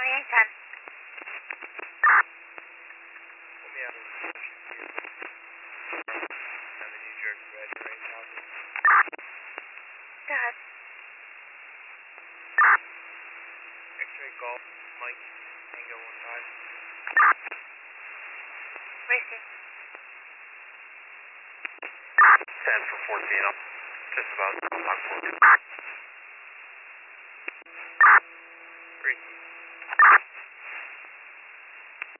anytime. Let me out of the New Jersey Red Range office. Go ahead. X-ray Golf, Mike, Tango 15. Receive. 10 for 14, I'm just about to talk for you.